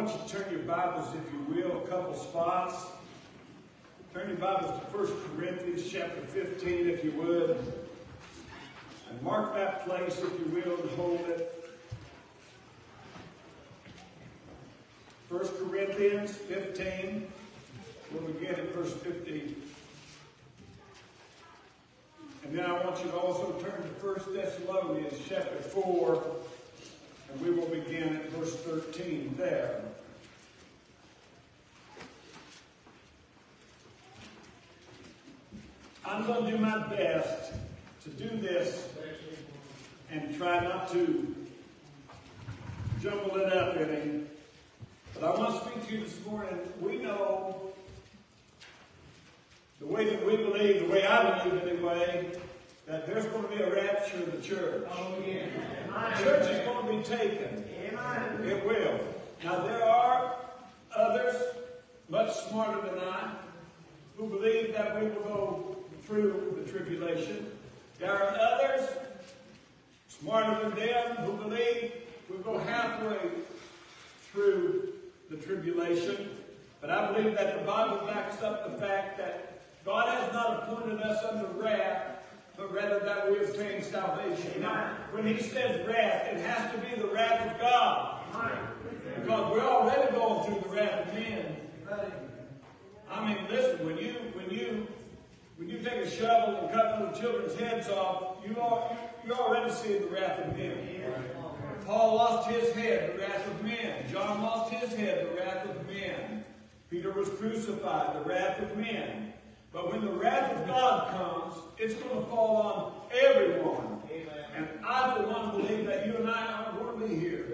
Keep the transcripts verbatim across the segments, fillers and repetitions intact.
want you to turn your Bibles, if you will, a couple spots. Turn your Bibles to First Corinthians chapter fifteen, if you would. And mark that place, if you will, and hold it. First Corinthians fifteen. We'll begin at verse fifteen. And then I want you to also turn to First Thessalonians chapter four. And we will begin at verse thirteen there. I'm going to do my best to do this and try not to jumble it up any. But I want to speak to you this morning. We know the way that we believe, the way I believe anyway, that there's going to be a rapture of the church. Oh, yeah. The church is going to be taken. Amen. It will. Now, there are others, much smarter than I, who believe that we will go through the tribulation. There are others, smarter than them, who believe we'll go halfway through the tribulation. But I believe that the Bible backs up the fact that God has not appointed us under wrath, but rather that we obtain salvation. Now, when he says wrath, it has to be the wrath of God. Because we're already going through the wrath of men. I mean, listen, when you when you when you take a shovel and cut little children's heads off, you are you already see the wrath of men. Paul lost his head, the wrath of men. John lost his head, the wrath of men. Peter was crucified, the wrath of men. But when the wrath of God comes, it's going to fall on everyone. Amen. And I, for one, believe that you and I aren't going to be here.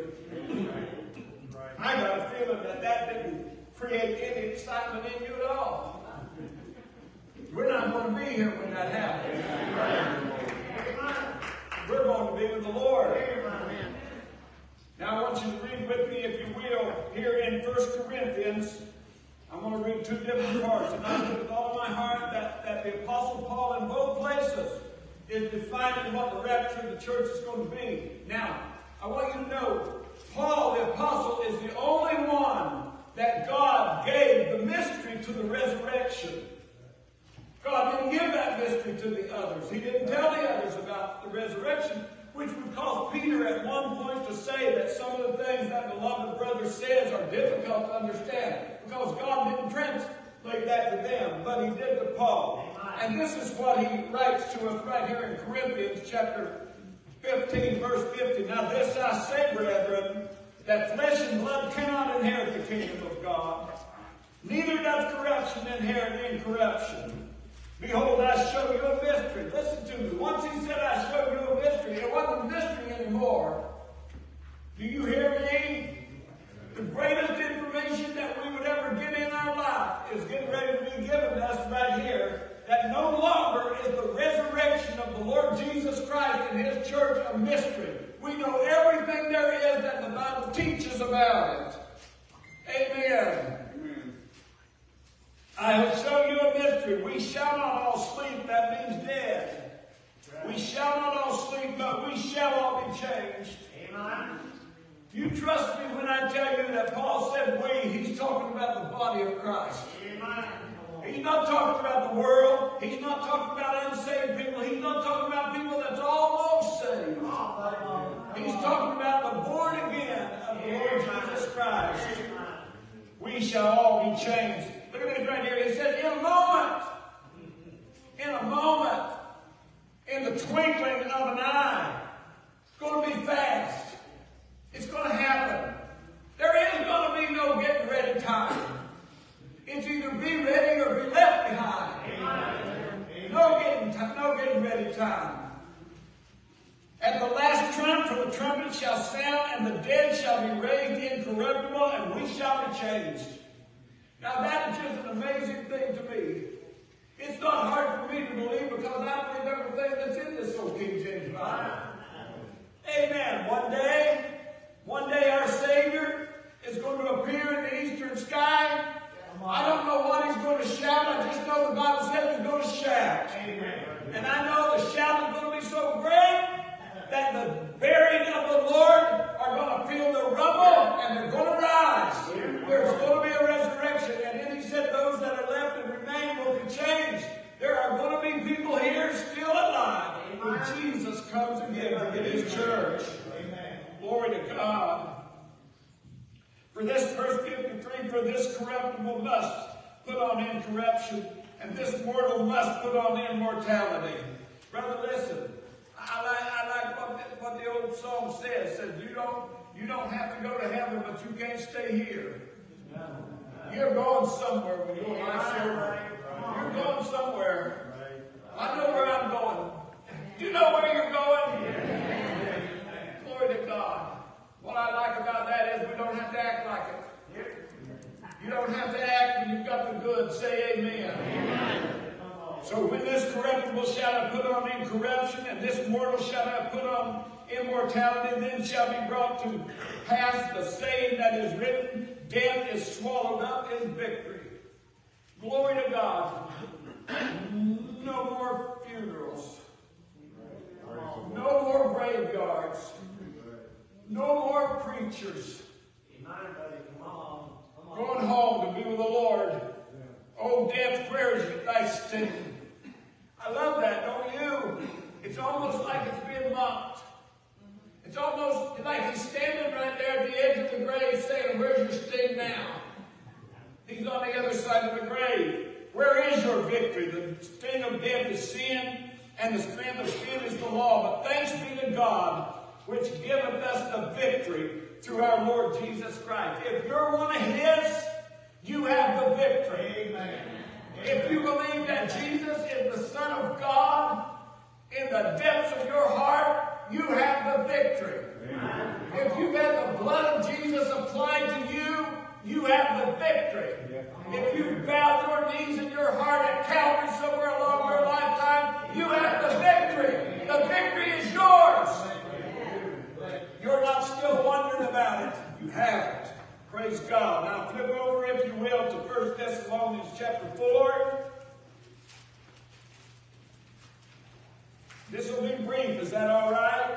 Right. I got a feeling that that didn't create any excitement in you at all. We're not going to be here when that happens. Amen. We're going to be with the Lord. Amen. Now I want you to read with me, if you will, here in First Corinthians. I'm going to read two different parts, and I believe with all my heart that, that the Apostle Paul in both places is defining what the rapture of the church is going to be. Now, I want you to know, Paul the Apostle is the only one that God gave the mystery to the resurrection. God didn't give that mystery to the others. He didn't tell the others about the resurrection, which would cause Peter at one point to say that some of the things that beloved brother says are difficult to understand, because God didn't translate that to them, but he did to Paul. And this is what he writes to us right here in Corinthians chapter fifteen, verse fifty. Now this I say, brethren, that flesh and blood cannot inherit the kingdom of God, neither does corruption inherit incorruption. Behold, I show you a mystery. Listen to me. Once he said, I show you a mystery, it wasn't a mystery anymore. Do you hear me? The greatest information that we would ever get in our life is getting ready to be given to us right here. That no longer is the resurrection of the Lord Jesus Christ and his church a mystery. We know everything there is that the Bible teaches about it. Amen. I will show you a mystery. We shall not all sleep. That means dead. We shall not all sleep, but we shall all be changed. Amen. You trust me when I tell you that Paul said we. He's talking about the body of Christ. Amen. He's not talking about the world. He's not talking about unsaved people. He's not talking about people that's almost saved. He's talking about the born again of the Lord Jesus Christ. We shall all be changed. Look at this right here. He says, in a moment, in a moment, in the twinkling of an eye, it's going to be fast. It's going to happen. There is going to be no getting ready time. It's either be ready or be left behind. Amen. No getting, no getting ready time. At the last trump, for the trumpet shall sound, and the dead shall be raised incorruptible, and we shall be changed. Now that is just an amazing thing to me. It's not hard for me to believe because I believe everything that's in this old King James Bible. Amen. One day, one day our Savior is going to appear in the eastern sky. I don't know what he's going to shout. I just know the Bible says he's going to shout. Amen. And I know the shout is going to be so great that the buried of the Lord are going to feel the rubble and they're going to rise. Amen. his church. Glory to God. For this, verse fifty-three, for this corruptible must put on incorruption, and this mortal must put on immortality. Brother, listen. I like, I like what, the, what the old song says. It says, you don't, you don't have to go to heaven, but you can't stay here. You're going somewhere when your life's over. You're going somewhere. I know where I'm going. You know where you're going? Glory to God. What I like about that is we don't have to act like it. You don't have to act when you've got the goods. Say amen. Amen. So when this corruptible shall have put on incorruption, and this mortal shall have put on immortality, then shall be brought to pass the saying that is written, death is swallowed up in victory. Glory to God. No more funerals. No more graveyards. No more preachers. Going home to be with the Lord. Oh, death, where is thy sting? I love that, don't you? It's almost like it's being mocked. It's almost like he's standing right there at the edge of the grave saying, where's your sting now? He's on the other side of the grave. Where is your victory? The sting of death is sin, and the strength of sin is the law. But thanks be to God, which giveth us the victory through our Lord Jesus Christ. If you're one of his, you have the victory. Amen. If you believe that Jesus is the Son of God, in the depths of your heart, you have the victory. Amen. If you've had the blood of Jesus applied to you, you have the victory. If you've bowed your knees in your heart at Calvary somewhere along your lifetime, you have the victory. The victory is yours. You're not still wondering about it. You have it. Praise God. Now flip over, if you will, to First Thessalonians chapter four. This will be brief. Is that all right?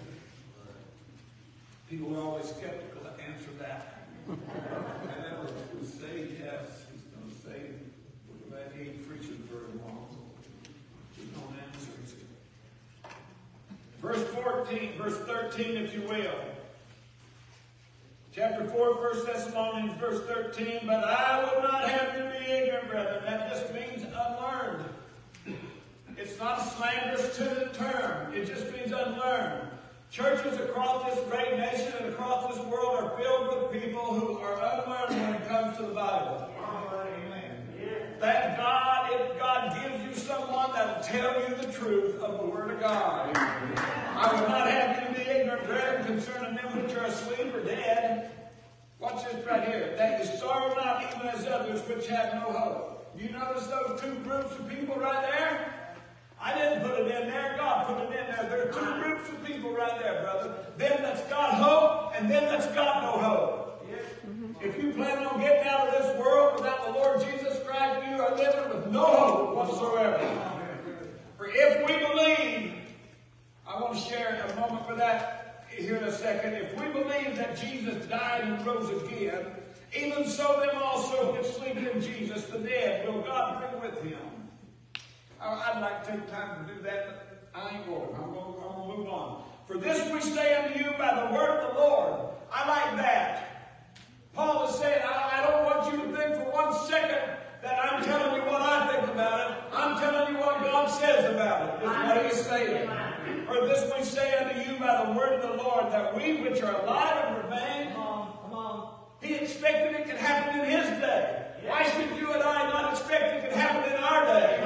People are always skeptical to answer that. And then we'll say yes. He's going to say, well, that he ain't preaching very long. He don't answer it. Verse fourteen, verse thirteen, if you will. Chapter four, First Thessalonians, verse thirteen. But I will not have you be ignorant, brethren. That just means unlearned. It's not a slanderous term. It just means unlearned. Churches across this great nation and across this world are filled with people who are unlearned when it comes to the Bible. Thank God if God gives you someone that will tell you the truth of the Word of God. I will not have you to be ignorant, brethren, concerning them which are asleep or dead. Watch this right here. That you sorrow not even as others which have no hope. You notice those two groups of people right there? I didn't put it in there. God put it in there. There are two groups of people right there, brother. Them that's got hope and them that's got no hope. If you plan on getting out of this world without the Lord Jesus Christ, you are living with no hope whatsoever. For if we believe, I want to share a moment with that here in a second. If we believe that Jesus died and rose again, even so them also which sleep in Jesus, the dead, will God bring with him. I'd like to take time to do that, but I ain't going. I'm going, I'm going to move on. For this we say unto you by the word of the Lord. I like that. Paul is saying, I, I don't want you to think for one second that I'm telling you what I think about it. I'm telling you what God says about it. Is what he is saying. For this we say unto you by the word of the Lord, that we which are alive and remain, come on, come on. He expected it could happen in his day. Why should you and I not expect it could happen in our day?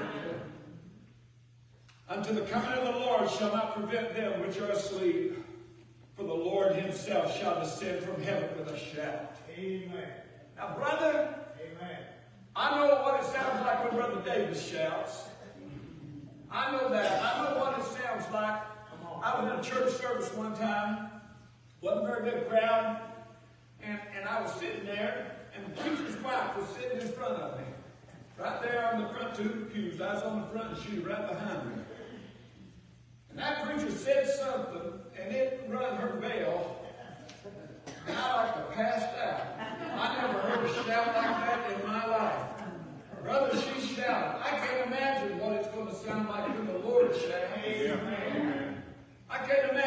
Unto the coming of the Lord shall not prevent them which are asleep. For the Lord himself shall descend from heaven with a shout. Amen. Now, brother, amen. I know what it sounds like when Brother Davis shouts. I know that. I know what it sounds like. I was in a church service one time. Wasn't a very good crowd. And, and I was sitting there, and the preacher's wife was sitting in front of me. Right there on the front two pews. I was on the front and she was right behind me. And that preacher said something, and it run her bell, and I like to passed out. I never heard a shout like that in my life. Brother, she shouted. I can't imagine what it's going to sound like when the Lord shouts. Amen. I can't imagine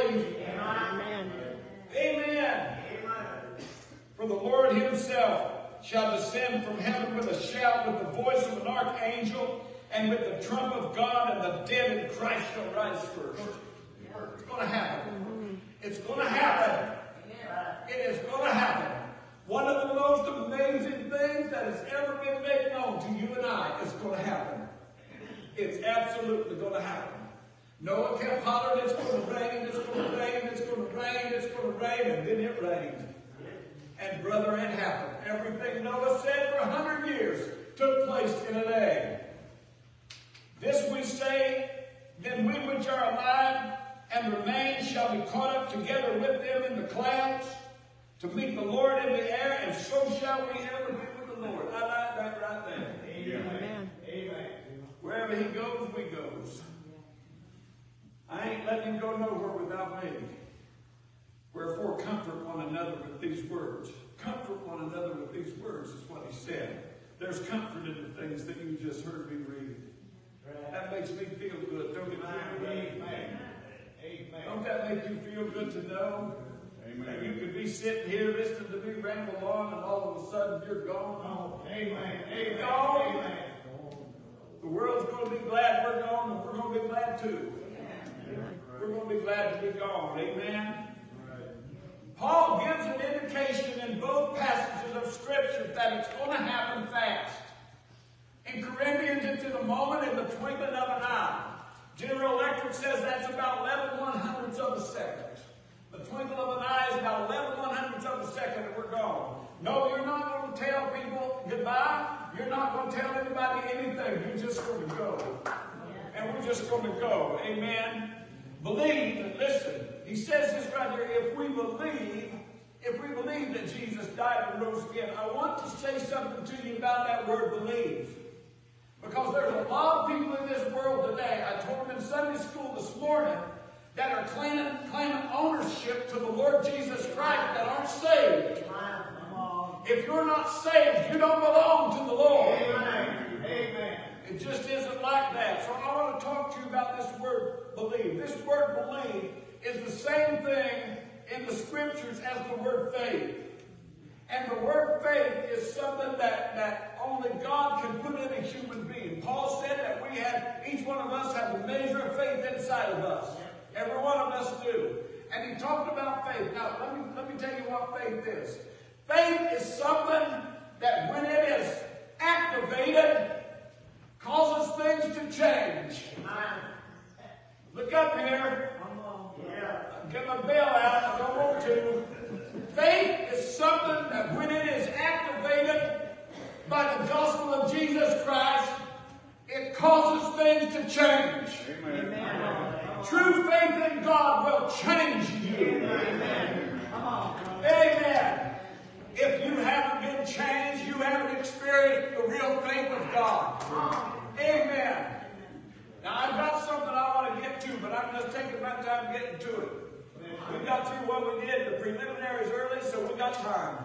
grave. Amen. Amen. For the Lord himself shall descend from heaven with a shout, with the voice of an archangel, and with the trump of God, and the dead in Christ shall rise first. It's going to happen. It's going to happen. It is going to happen. One of the most amazing things that has ever been made known to you and I is going to happen. It's absolutely going to happen. Noah kept hollering, it's going to rain, it's going to rain, it's going to rain, it's going to rain, and then it rained. And brother, it happened. Everything Noah said for a hundred years took place in a day. This we say, then we which are alive and remain shall be caught up together with them in the clouds to meet the Lord in the air, and so shall we ever be with the Lord. I like that right there. Amen. Amen. Wherever he goes, we goes. I ain't letting him go nowhere without me. Wherefore comfort one another with these words. Comfort one another with these words is what he said. There's comfort in the things that you just heard me read. That makes me feel good. Don't it feel good? Amen. Amen. Don't that make you feel good to know? Amen. That you could be sitting here listening to me ramble on, and all of a sudden you're gone. Oh, amen. You're gone. Amen. The world's going to be glad we're gone, and we're going to be glad too. We're going to be glad to be gone. Amen. Paul gives an indication in both passages of Scripture that it's going to happen fast. In Corinthians, it's in a moment, in the twinkling of an eye. General Electric says that's about eleven one hundredths of a second. The twinkle of an eye is about eleven one hundredths of a second, and we're gone. No, you're not going to tell people goodbye. You're not going to tell anybody anything. You're just going to go. And we're just going to go. Amen. Believe, listen, he says this right here, if we believe, if we believe that Jesus died and rose again, I want to say something to you about that word believe. Because there's a lot of people in this world today, I told them in Sunday school this morning, that are claiming, claiming ownership to the Lord Jesus Christ that aren't saved. If you're not saved, you don't belong to the Lord. Amen. Amen. It just isn't like that. So I want to talk to you about this word believe. This word believe is the same thing in the Scriptures as the word faith. And the word faith is something that, that only God can put in a human being. Paul said that we have, each one of us have a measure of faith inside of us. Every one of us do. And he talked about faith. Now, let me, let me tell you what faith is. Faith is something that when it is activated, causes things to change. Look up here. Get my bell out. I don't want to. Faith is something that when it is activated by the gospel of Jesus Christ, it causes things to change. Amen. Amen. True faith in God will change you. Amen. Amen. If you haven't been changed, you haven't experienced the real faith of God. Amen. Now, I've got something I want to get to, but I'm just taking my time getting to it. We got through what we did, the preliminaries early, so we got time.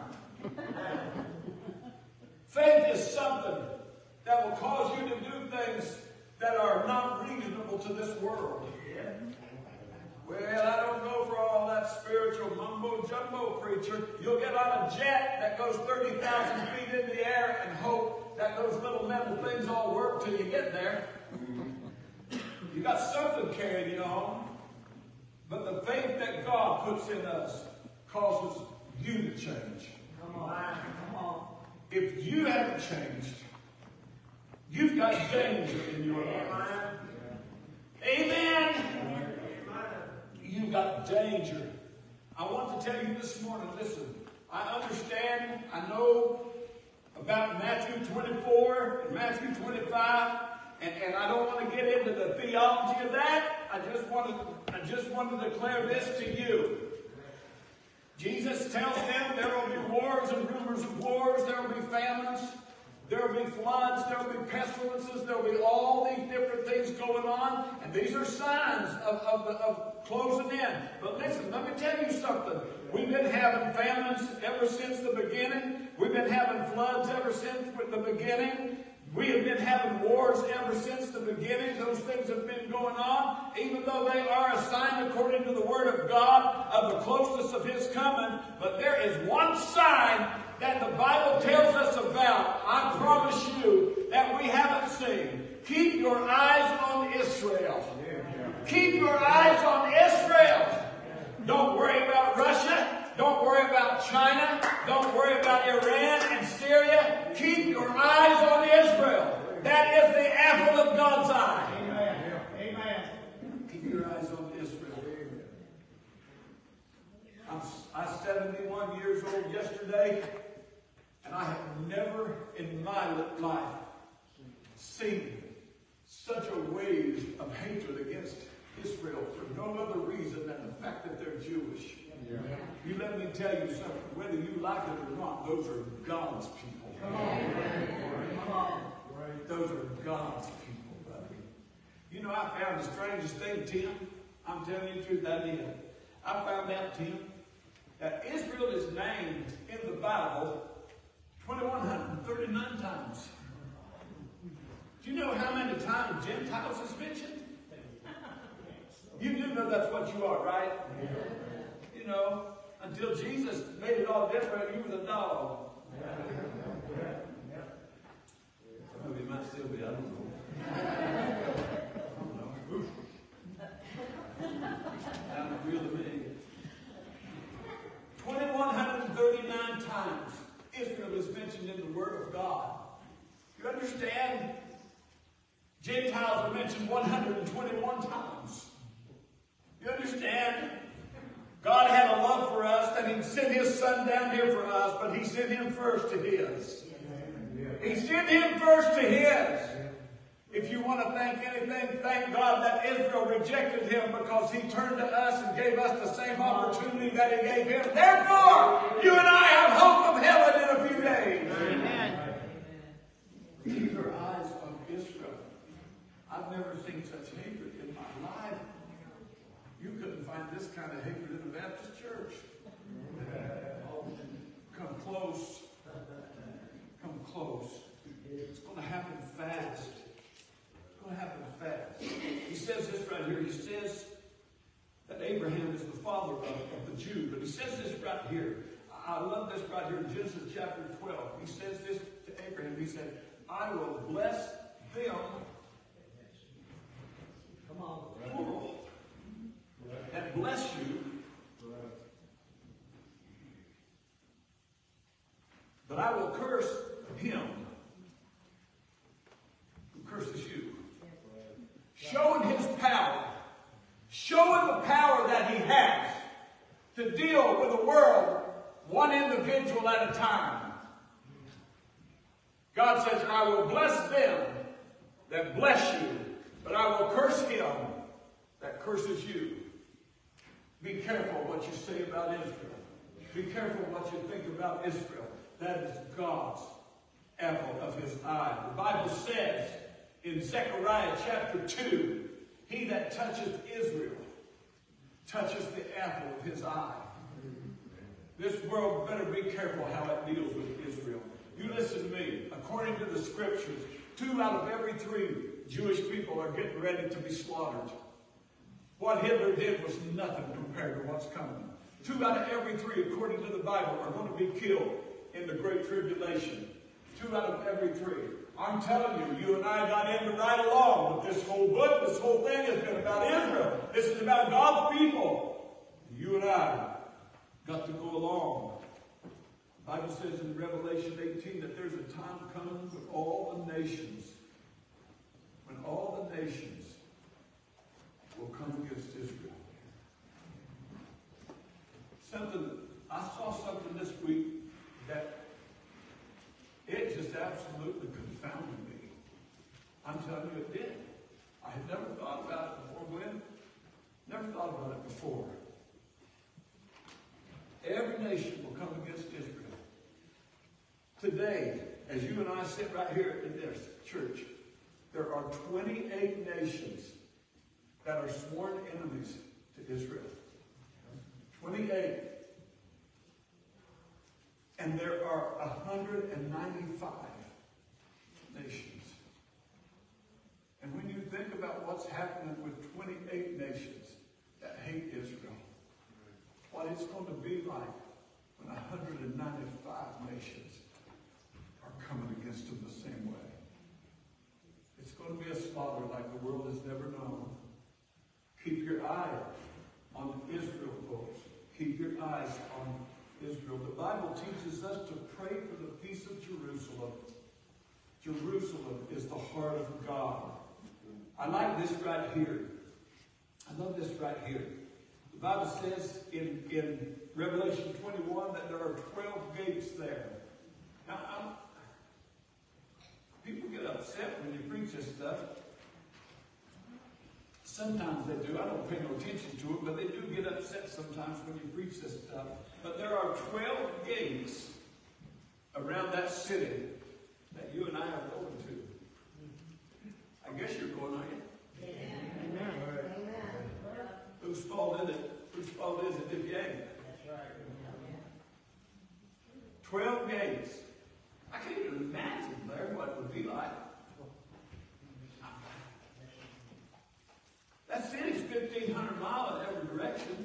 Faith is something that will cause you to do things that are not reasonable to this world. Well, I don't go for all that spiritual mumbo-jumbo preacher. You'll get on a jet that goes thirty thousand feet in the air and hope that those little metal things all work till you get there. You got something carrying you on. But the faith that God puts in us causes you to change. Come on. Come on. If you haven't changed, you've got danger in your life. Amen. You've got danger. I want to tell you this morning, listen, I understand, I know about Matthew twenty-four and Matthew twenty-five, and, and I don't want to get into the theology of that. I just want to, I just want to declare this to you. Jesus tells them there will be wars and rumors of wars, there will be famines, there will be floods, there will be pestilences, there will be all these different things going on, and these are signs of, of, of closing in. But listen, let me tell you something. We've been having famines ever since the beginning. We've been having floods ever since the beginning. We have been having wars ever since the beginning. Those things have been going on, even though they are a sign according to the Word of God of the closeness of His coming. But there is one sign that the Bible tells us about, I promise you, that we haven't seen. Keep your eyes on Israel. Keep your eyes on Israel. Don't worry about Russia. Don't worry about China. Don't worry about Iran and Syria. Keep your eyes on Israel. That is the apple of God's eye. Amen. Amen. Keep your eyes on Israel. I'm, I'm seventy-one years old yesterday, and I have never in my life seen such a wave of hatred against Israel for no other reason than the fact that they're Jewish. Yeah. You let me tell you something. Whether you like it or not, those are God's people. Come on. Come on. Those are God's people, buddy. You know, I found the strangest thing, Tim. I'm telling you the truth, I did. I found out, Tim, that Israel is named in the Bible two thousand one hundred thirty-nine times. Do you know how many times Gentiles is mentioned? You do know that's what you are, right? You know, until Jesus made it all different, you was a dog. Well, you might still be, I don't know. I don't know. Sounds real to me. two thousand one hundred thirty-nine times Israel is mentioned in the Word of God. You understand? Gentiles are mentioned one hundred twenty-one times. You understand? God had a love for us that He sent His Son down here for us, but He sent Him first to His. He sent Him first to His. If you want to thank anything, thank God that Israel rejected Him because He turned to us and gave us the same opportunity that He gave Him. Therefore, you and I have hope of heaven in a few days. Amen. Keep your eyes on Israel. I've never seen such hatred in my life. You couldn't find this kind of hatred in the Baptist church. Come close. Come close. It's going to happen fast. It's going to happen fast. He says this right here. He says that Abraham is the father of, of the Jew. But he says this right here. I love this right here in Genesis chapter twelve. He says this to Abraham. He said, I will bless them. Come on. Plural. And bless you. But I will curse him who curses you. Showing his power. Showing the power that he has to deal with the world one individual at a time. God says, I will bless them that bless you, but I will curse him that curses you. Be careful what you say about Israel. Be careful what you think about Israel. That is God's apple of His eye. The Bible says in Zechariah chapter two, he that toucheth Israel toucheth the apple of His eye. This world better be careful how it deals with Israel. You listen to me. According to the scriptures, two out of every three Jewish people are getting ready to be slaughtered. What Hitler did was nothing compared to what's coming. Two out of every three, according to the Bible, are going to be killed in the Great Tribulation. Two out of every three. I'm telling you, you and I got in to ride along with this whole book. This whole thing has been about Israel. This is about God's people. You and I got to go along. The Bible says in Revelation eighteen that there's a time coming when all the nations, when all the nations will come against Israel. Something, I saw something this week that it just absolutely confounded me. I'm telling you it did. I had never thought about it before, Glenn. Never thought about it before. Every nation will come against Israel. Today, as you and I sit right here in this church, there are twenty-eight nations that are sworn enemies to Israel. twenty-eight. And there are one hundred ninety-five nations happening with twenty-eight nations that hate Israel. What it's going to be like when one hundred ninety-five nations are coming against them the same way. It's going to be a slaughter like the world has never known. Keep your eye on Israel, folks. Keep your eyes on Israel. The Bible teaches us to pray for the peace of Jerusalem. Jerusalem is the heart of God. I like this right here. I love this right here. The Bible says in, in Revelation twenty-one that there are twelve gates there. Now, I'm, people get upset when you preach this stuff. Sometimes they do. I don't pay no attention to it, but they do get upset sometimes when you preach this stuff. But there are twelve gates around that city that you and I are going to. I guess you're going, aren't you? Amen. Amen. Whose fault is it? Whose fault is it if you ain't? That's right. Twelve gates. I can't even imagine there what it would be like. That city's fifteen hundred miles in every direction.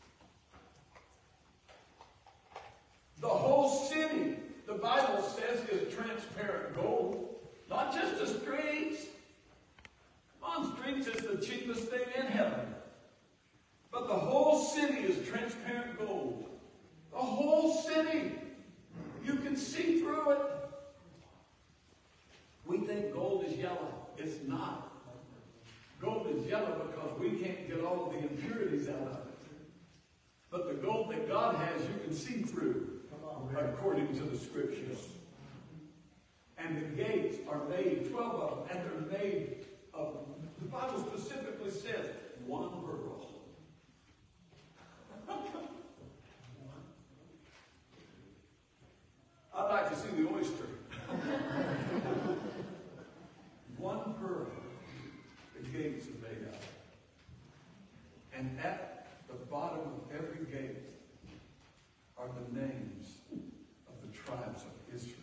The whole city, the Bible says, is transparent gold. Not just the streets. On streets is the cheapest thing in heaven. But the whole city is transparent gold. The whole city. You can see through it. We think gold is yellow. It's not. Gold is yellow because we can't get all of the impurities out of it. But the gold that God has, you can see through, according to the Scriptures. And the gates are made, twelve of them, and they're made of, the Bible specifically says, one pearl. I'd like to see the oyster. One pearl. The gates are made out of. And at the bottom of every gate are the names of the tribes of Israel.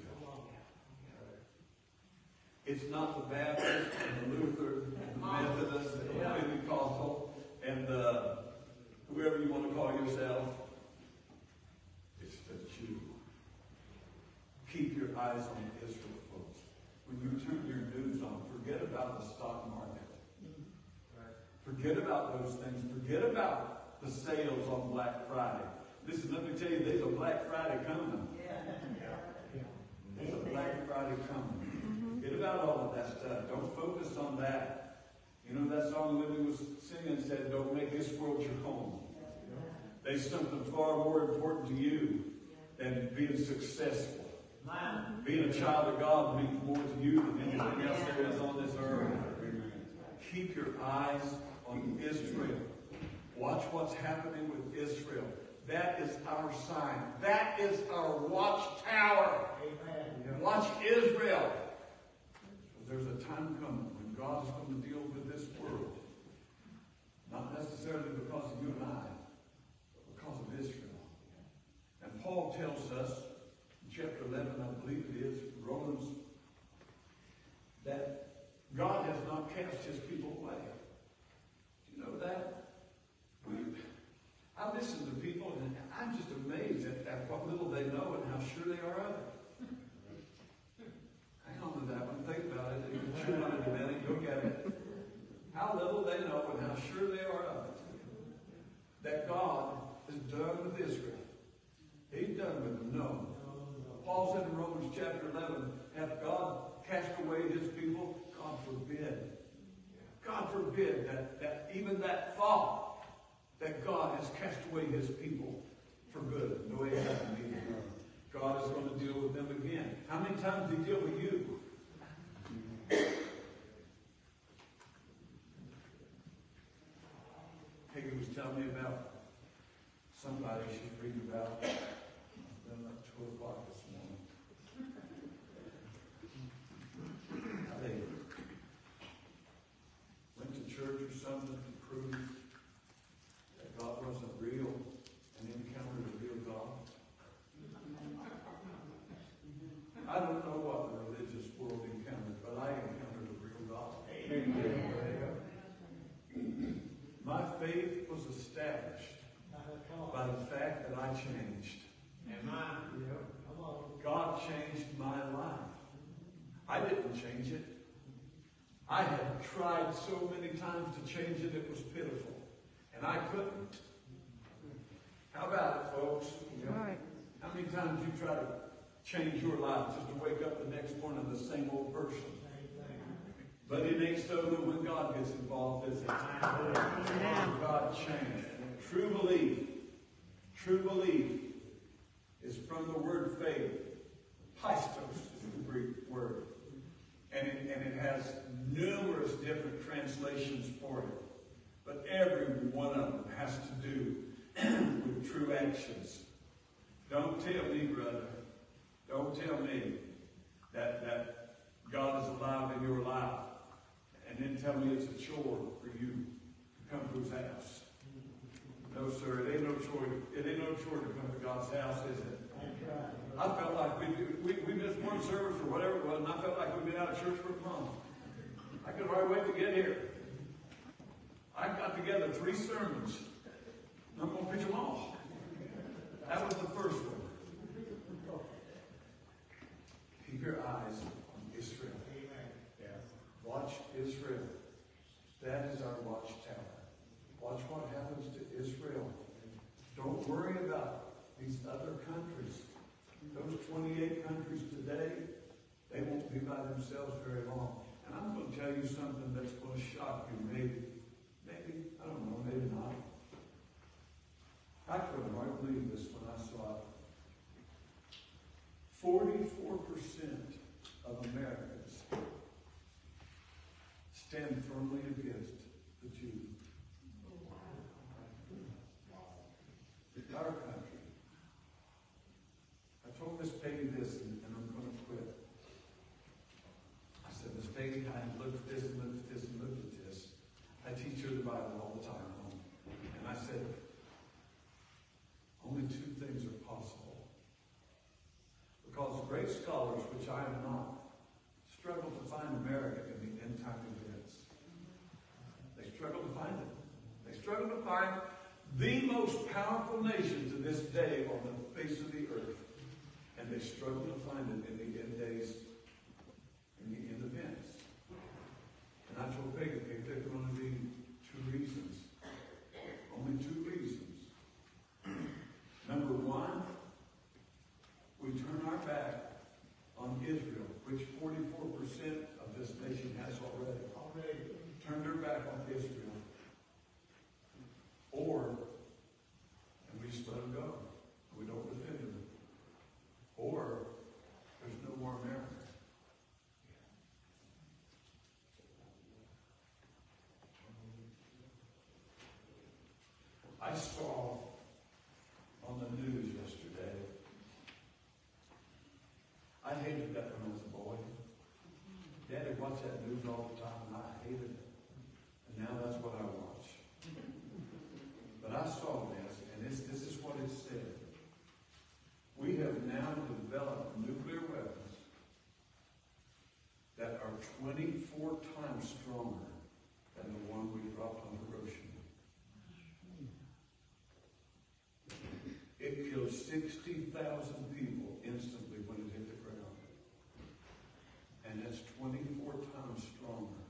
It's not the Baptist and the Lutheran and the Methodist and the Pentecostal and the whoever you want to call yourself. It's the Jew. Keep your eyes on Israel, folks. When you turn your news on, forget about the stock market. Forget about those things. Forget about the sales on Black Friday. Listen, let me tell you, there's a Black Friday coming. There's a Black Friday coming. Forget about all of that stuff. Don't focus on that. You know that song Libby was singing said, don't make this world your home. There's something far more important to you than being successful. Being a child of God means more to you than anything else there is on this earth. Keep your eyes on Israel. Watch what's happening with Israel. That is our sign. That is our watchtower. Amen. Watch Israel. There's a time coming when God is going to deal with this world. Not necessarily because of you and I, but because of Israel. And Paul tells us, in chapter eleven, I believe it is, Romans, that God has not cast his people away. Do you know that? We, I listen to people and I'm just amazed at, at what little they know and how sure they are of it. Hang on to that one. Think about it. You can chew on it a minute. Go get it. How little they know and how sure they are of it. That God is done with Israel. He's done with them. No. Paul said in Romans chapter eleven, hath God cast away his people? God forbid. God forbid that, that even that thought that God has cast away his people for good. No, he hasn't either. God is going to deal with them again. How many times did he deal with you? Peggy was telling me about somebody she's reading about. It's been like two o'clock this morning. How they went to church or something to prove that God wasn't real and encountered a real God. I don't know what the religious world encountered, but I encountered a real God. Amen. the fact that I changed. Amen. God changed my life. I didn't change it. I had tried so many times to change it, it was pitiful. And I couldn't. How about it, folks? Right. How many times you try to change your life just to wake up the next morning the same old person? But it ain't so good when God gets involved, is it? Amen. God changed. True belief. True belief is from the word faith. Pistos is the Greek word. And it, and it has numerous different translations for it. But every one of them has to do with true actions. Don't tell me, brother. Don't tell me that, that God is alive in your life. And then tell me it's a chore for you to come to his house. No, sir, it ain't no chore. It ain't no chore to come to God's house, is it? I felt like we, we, we missed one service or whatever it was, and I felt like we'd been out of church for a month. I could hardly wait to get here. I got together three sermons. I'm going to preach them all. That was the first one. Keep your eyes on Israel. Watch Israel. That is our watchtower. Watch what happens to Israel. Don't worry about these other countries. Those twenty-eight countries today, they won't be by themselves very long. And I'm going to tell you something that's going to shock you, maybe. Maybe, I don't know, maybe not. I couldn't hardly believe this when I saw it. forty-four percent of Americans stand firmly against the Jews. Our country. I told Miss Peggy this, and, and I'm going to quit. I said, Miss Peggy, I looked at this and looked at this and looked at this. I teach her the Bible all the time at home. And I said, only two things are possible. Because great scholars, which I am not, struggle to find America in the end time events. They struggle to find it. They struggle to find the most powerful nation to this day on the face of the earth. And they struggle to find it in the end days, in the end events. And I told Peggy, there can only be two reasons. Only two reasons. Number one, we turn our back on Israel, which forty-four percent of this nation has already. Already turned their back on Israel. Or, and we just let them go. We don't defend them. Or, there's no more America. I saw on the news yesterday, I hated that when I was a boy. Daddy watched that news all the time, and I hated it. And now that's what I watch. But I saw this, and it's, this is what it said. We have now developed nuclear weapons that are twenty-four times stronger than the one we dropped on Hiroshima. It killed sixty thousand people instantly when it hit the ground. And that's twenty-four times stronger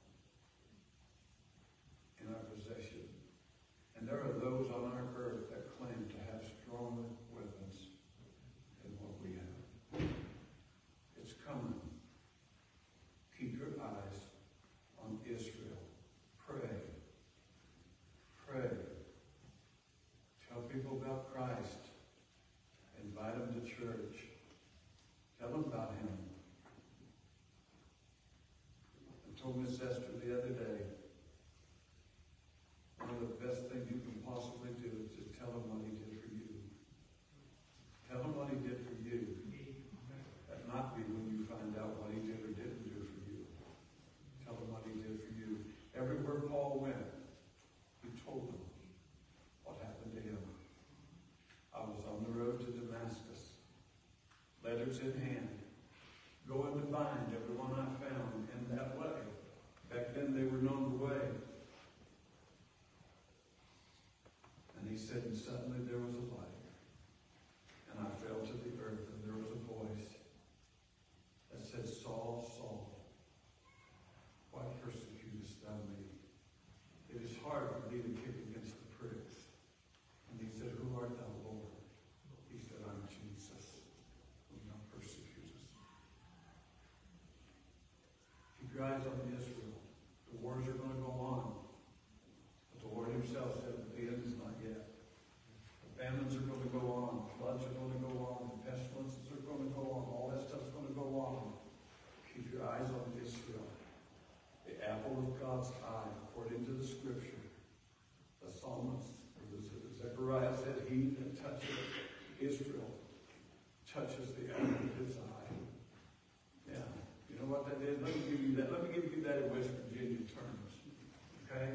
in our possession. And there are those on our earth that claim to have stronger weapons than what we have. It's coming. Keep your eyes on Israel. Pray. Pray. Tell people about Christ. Invite them to church. Tell them about him. I told Miss Esther the other day, one of the best things you can possibly do is just tell him what he did for you. Tell him what he did for you. That not be when you find out what he did or didn't do for you. Tell him what he did for you. Everywhere Paul went, he told them what happened to him. I was on the road to Damascus, letters in hand, going to bind everyone I found in that way. Back then they were known the way. And he said, and suddenly there was a Israel touches the apple of his eye. Yeah. You know what that is? Let me give you that. Let me give you that in West Virginia terms. Okay?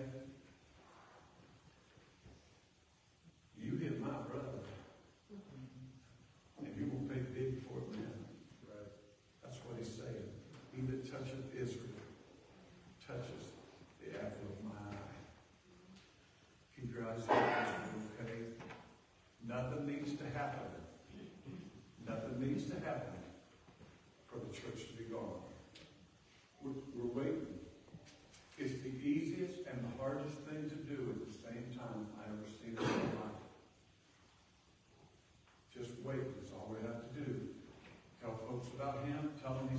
You hit my brother. And you will pay big for it, man. Right. That's what he's saying. He that toucheth Israel touches the apple of my eye. Keep your eyes on Israel, okay? Nothing needs to happen. Nothing needs to happen for the church to be gone. We're, we're waiting. It's the easiest and the hardest thing to do at the same time I ever seen in my life. Just wait. That's all we have to do. Tell folks about him. Tell them